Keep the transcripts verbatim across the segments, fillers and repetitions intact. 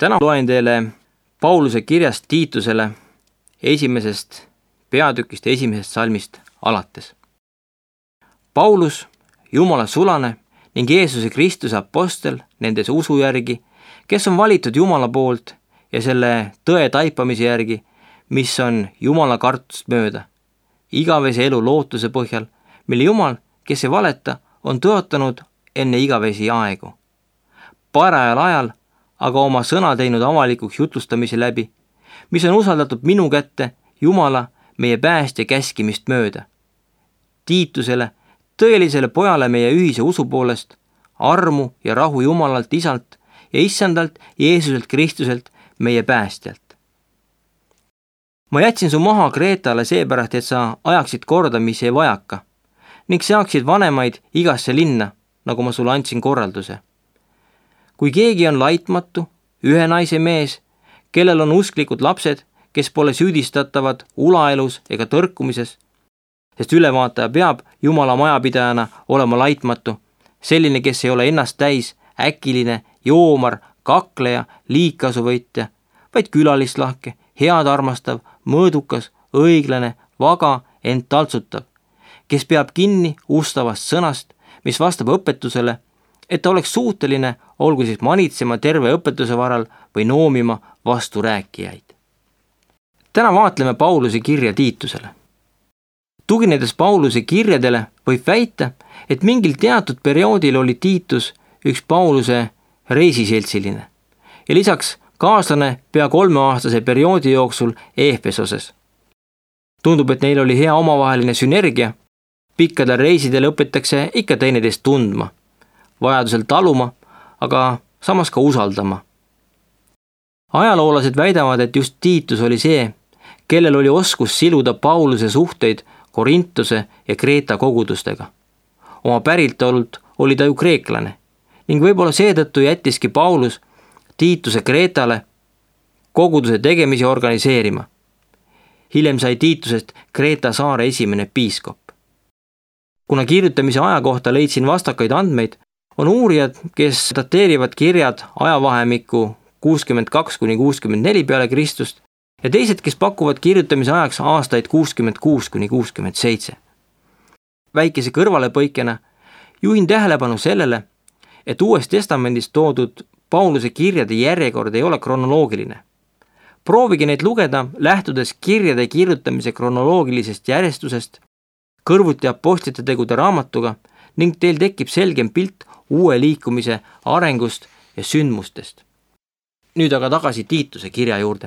Täna loen teile Pauluse kirjast Tiitusele esimesest peatükist, esimesest salmist alates. Paulus, Jumala sulane ning Jeesuse Kristuse apostel nendes usu järgi, kes on valitud Jumala poolt ja selle tõe taipamise järgi, mis on Jumala kartust mööda, igavese elu lootuse põhjal, mille Jumal, kes ei valeta, on tõotanud enne igavesi aegu. Parajal ajal aga oma sõna teinud avalikuks jutlustamise läbi, mis on usaldatud minu kätte Jumala, meie päästja käskimist mööda. Tiitusele, tõelisele pojale meie ühise usu poolest, armu ja rahu Jumalalt Isalt ja Issandalt Jeesuselt Kristuselt, meie päästjalt. Ma jätsin su maha Kreetale seepärast, et sa ajaksid korda, mis ei vajaka, ning saaksid vanemaid igasse linna, nagu ma sulle andsin korralduse. Kui keegi on laitmatu, ühe naise mees, kellel on usklikud lapsed, kes pole süüdistatavad ulaelus ega tõrkumises, sest ülevaataja peab Jumala majapidajana olema laitmatu, selline, kes ei ole ennast täis, äkiline, joomar, kakleja, liigkasuvõitja, vaid külalislahke, head armastav, mõõdukas, õiglane, vaga, ent taltsutav, kes peab kinni ustavast sõnast, mis vastab õpetusele, et ta oleks suuteline, olgu siis manitsema terve õpetuse varal või noomima vasturääkijaid. Täna vaatleme Pauluse kirja Tiitusele. Tuginedes Pauluse kirjadele võib väita, et mingil teatud perioodil oli Tiitus üks Pauluse reisiseltsiline ja lisaks kaaslane pea kolmeaastase perioodi jooksul Efesoses. Tundub, et neil oli hea omavaheline sünergia. Pikkadel reisidel õpetakse ikka teineteist tundma, vajadusel taluma, aga samas ka usaldama. Ajaloolased väidavad, et just Tiitus oli see, kellel oli oskus siluda Pauluse suhteid Korintuse ja Kreeta kogudustega. Oma päritolult oli ta ju kreeklane ning võib-olla seetõttu jättiski Paulus Tiituse Kreetale koguduse tegemisi organiseerima. Hiljem sai Tiitusest Kreeta saare esimene piiskop. Kuna kirjutamise aja kohta leidsin vastakaid andmeid, on uurijad, kes dateerivad kirjad ajavahemikku kuuskümmend kaks kuni kuuskümmend neli peale Kristust ja teised, kes pakuvad kirjutamise ajaks aastaid kuuskümmend kuus kuni kuuskümmend seitse. Väikese kõrvalepõikena juhin tähelepanu sellele, et Uues Testamendis toodud Pauluse kirjade järjekord ei ole kronoloogiline. Proovige neid lugeda lähtudes kirjade kirjutamise kronoloogilisest järjestusest, kõrvuti apostlite tegude raamatuga ning teil tekib selgem pilt uue liikumise arengust ja sündmustest. Nüüd aga tagasi Tiituse kirja juurde.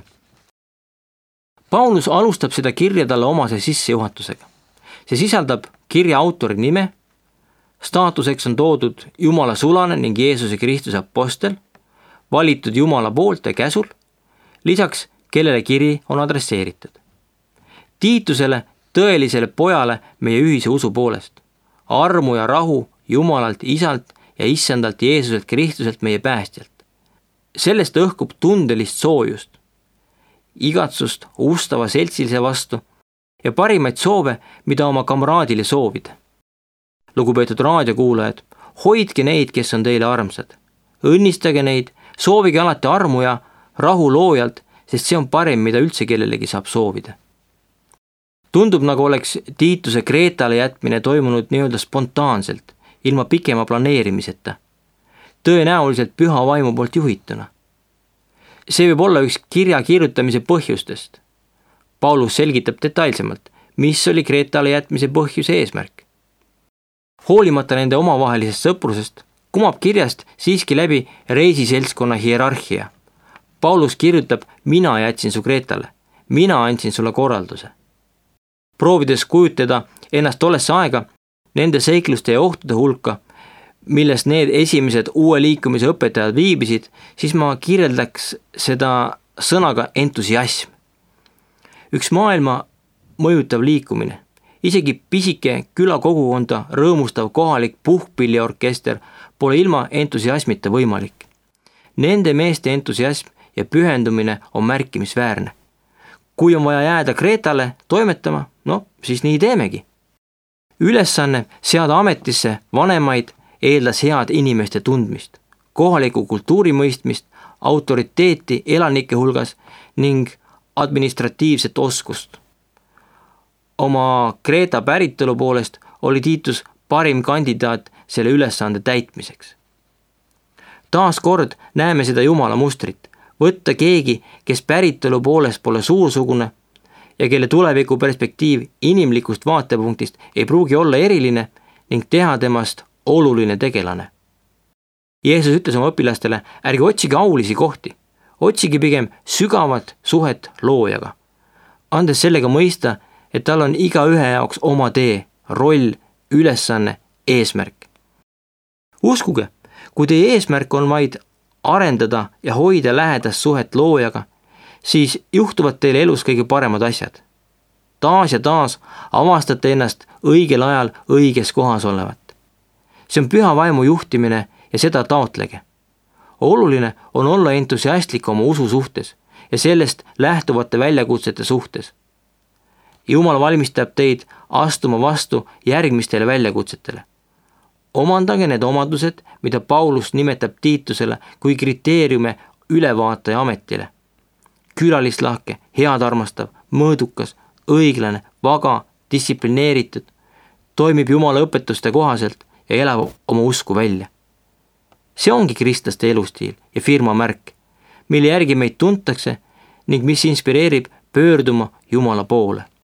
Paulus alustab seda kirja talle omase sissejuhatusega. See sisaldab kirja autori nime, staatuseks on toodud Jumala sulane ning Jeesuse Kristuse apostel, valitud Jumala poolt ja käsul, lisaks kellele kiri on adresseeritud. Tiitusele, tõelisele pojale meie ühise usu poolest, armu ja rahu Jumalalt Isalt ja Issandalt Jeesuselt Kristuselt meie päästjalt. Sellest õhkub tundelist soojust, igatsust ustava seltsilise vastu ja parimaid soove, mida oma kamraadile soovida. Lugupeetud raadiokuulajad, hoidke neid, kes on teile armsad. Õnnistage neid, soovige alati armu ja rahu loojalt, sest see on parim, mida üldse kellelegi saab soovida. Tundub, nagu oleks Tiituse Kreetale jätmine toimunud nii-öelda spontaanselt, ilma pikema planeerimiseta, tõenäoliselt püha vaimu poolt juhituna. See võib olla üks kirja kirjutamise põhjustest. Paulus selgitab detailsemalt, mis oli Kreetale jätmise põhjuse eesmärk. Hoolimata nende omavahelisest sõprusest, kumab kirjast siiski läbi reisiseltskonna hierarhia. Paulus kirjutab, mina jätsin su Kreetale, mina andsin sulle korralduse. Proovides kujutada ennast tollesse aega, nende seikluste ja ohtude hulka, milles need esimesed uue liikumise õpetajad viibisid, siis ma kirjeldaks seda sõnaga entusiasm. Üks maailma mõjutav liikumine, isegi pisike külakogukonda rõõmustav kohalik puhkpilliorkester pole ilma entusiasmita võimalik. Nende meeste entusiasm ja pühendumine on märkimisväärne. Kui on vaja jääda Kreetale toimetama, no siis nii teemegi. Ülesanne seada ametisse vanemaid eeldas head inimeste tundmist, kohaliku kultuuri mõistmist, autoriteeti elanike hulgas ning administratiivset oskust. Oma Kreeta päritolu poolest oli Tiitus parim kandidaat selle ülesande täitmiseks. Taas kord näeme seda Jumala mustrit, võtta keegi, kes päritolu poolest pole suursugune ja kelle tuleviku perspektiiv inimlikust vaatepunktist ei pruugi olla eriline ning teha temast oluline tegelane. Jeesus ütles oma õpilastele, ärge otsige aulisi kohti, otsige pigem sügavat suhet loojaga, andes sellega mõista, et tal on igaühe jaoks oma tee, roll, ülesanne, eesmärk. Uskuge, kui teie eesmärk on vaid arendada ja hoida lähedast suhet loojaga, siis juhtuvad teile elus kõige paremad asjad. Taas ja taas avastate ennast õigel ajal õiges kohas olevat. See on püha vaimu juhtimine ja seda taotlege. Oluline on olla entusiastlik oma usu suhtes ja sellest lähtuvate väljakutsete suhtes. Jumal valmistab teid astuma vastu järgmistele väljakutsetele. Omandage need omadused, mida Paulus nimetab Tiitusele kui kriteeriume ülevaataja ametile. Külalislahke, head armastav, mõõdukas, õiglane, vaga, distsiplineeritud, toimib Jumala õpetuste kohaselt ja elab oma usku välja. See ongi kristlaste elustiil ja firma märk, mille järgi meid tuntakse ning mis inspireerib pöörduma Jumala poole.